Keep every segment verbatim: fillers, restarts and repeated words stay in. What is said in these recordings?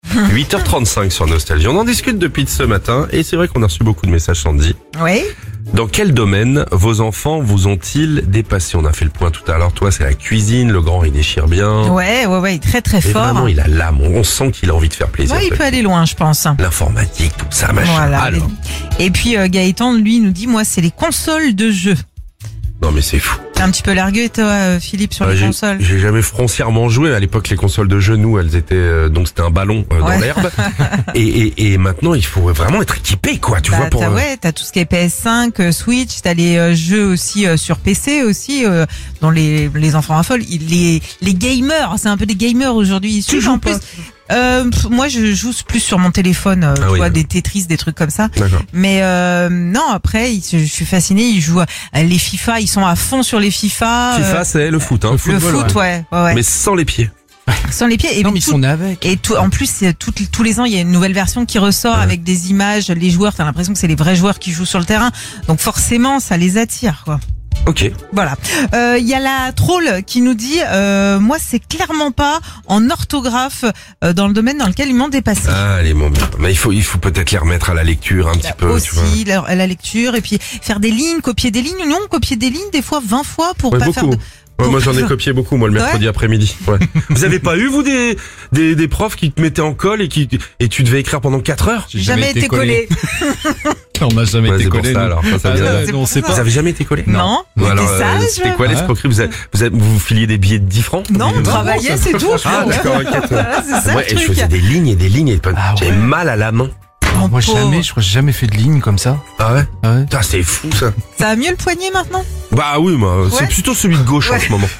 huit heures trente-cinq sur Nostalgie. On en discute depuis ce matin et c'est vrai qu'on a reçu beaucoup de messages, Sandy. Oui. Dans quel domaine vos enfants vous ont-ils dépassé? On a fait le point tout à l'heure. Toi, c'est la cuisine. Le grand, il déchire bien. Ouais, ouais, ouais, très très Et fort. vraiment, il a l'âme. On sent qu'il a envie de faire plaisir. Ouais, il peut aller loin, je pense. L'informatique, tout ça, machin. Voilà. Alors. Et puis euh, Gaëtan, lui, nous dit, moi, c'est les consoles de jeux. Non, mais c'est fou. T'es un petit peu largué, toi, euh, Philippe, sur Euh, les j'ai- consoles. J'ai jamais foncièrement joué. À l'époque, les consoles de jeux, nous, elles étaient euh, donc c'était un ballon euh, dans Ouais. l'herbe. et, et, et maintenant, il faut vraiment être équipé, quoi. Tu Bah, vois pour. t'as, euh, ouais, t'as tout ce qui est P S cinq, euh, Switch, t'as les euh, jeux aussi euh, sur P C aussi, euh, dont les les enfants affolent. Ils- Les les gamers, c'est un peu des gamers aujourd'hui. Ils Tu suivent joues en plus. Euh, pff, moi, je joue plus sur mon téléphone, euh, Ah tu oui, vois, d'accord. des Tetris, des trucs comme ça. D'accord. Mais euh, non, après, ils- je suis fascinée. Ils jouent à les FIFA, ils sont à fond sur les FIFA. FIFA, euh, c'est le foot, hein. le football, foot, ouais, ouais, ouais. Mais sans les pieds. Sans les pieds. Et Non, puis mais ils tout- sont nés avec. Et tout, en plus, c'est tout- tous les ans, il y a une nouvelle version qui ressort Ouais. avec des images. Les joueurs, t'as l'impression que c'est les vrais joueurs qui jouent sur le terrain. Donc forcément, ça les attire, quoi. Ok. Voilà. Euh, Il y a la troll qui nous dit, euh, moi, c'est clairement pas en orthographe euh, dans le domaine dans lequel ils m'ont dépassé. Ah, les moments. Mais il faut, il faut peut-être les remettre à la lecture un petit peu, tu vois. Aussi la, la lecture et puis faire des lignes, copier des lignes. Non, copier des lignes des fois vingt fois pour Ouais, pas beaucoup. faire de... Ouais, pour moi j'en ai faire- copié beaucoup, moi le mercredi après-midi. Ouais. Vous avez pas eu vous des, des des profs qui te mettaient en colle et qui et tu devais écrire pendant quatre heures? J'ai Jamais été collé. On n'a jamais Ouais, été c'est pour collé. ça nous. alors. Ça, ça Ah, vient ouais, là. nous, on sait pour pas. Vous avez jamais été collé? Non. Bon, Mais alors, t'es euh, sage. c'était quoi Ouais. l'escroquerie? Vous avez, vous avez, vous filiez des billets de dix francs? Non, on Vous- travaillait, c'est tout. Ah, d'accord, ok. Voilà, c'est ça Ouais, le et je truc. faisais des lignes et des lignes et Ah j'avais ouais. mal à la main. Mon Moi, pauvre. jamais, je crois que j'ai jamais fait de ligne comme ça. Ah ouais? Ah ouais. Putain, c'est fou ça. Ça va mieux le poignet maintenant? Bah oui, moi, Ouais. c'est plutôt celui de gauche en Ouais. ce moment.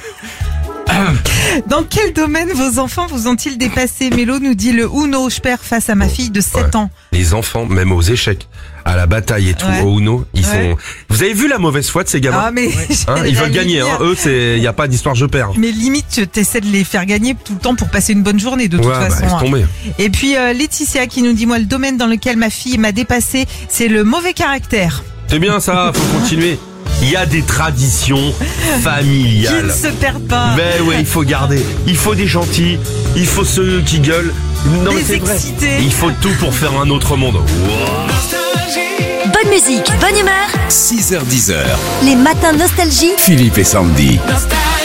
Dans quel domaine vos enfants vous ont-ils dépassé? Mélo nous dit le Uno, je perds face à ma fille de sept Ouais. ans. Les enfants, même aux échecs, à la bataille et tout, Ouais. au Uno, ils Ouais. sont. Vous avez vu la mauvaise foi de ces gamins? Ah, mais Hein, ils veulent gagner, hein. Eux, c'est, y a pas d'histoire je perds. Mais limite, tu essaies de les faire gagner tout le temps pour passer une bonne journée de toute Ouais, bah, façon. laisse hein. tomber. Et puis euh, Laetitia qui nous dit, moi, le domaine dans lequel ma fille m'a dépassé, c'est le mauvais caractère. C'est bien ça, faut continuer. Il y a des traditions Qui ne familiales. se perdent pas. Ben ouais, il faut garder. Il faut des gentils, il faut ceux qui gueulent. Non, mais Des c'est vrai. excités. Il faut tout pour faire un autre monde. Bonne musique, bonne humeur. six heures dix heures. Les matins nostalgie. Philippe et Sandy. Nostalgie.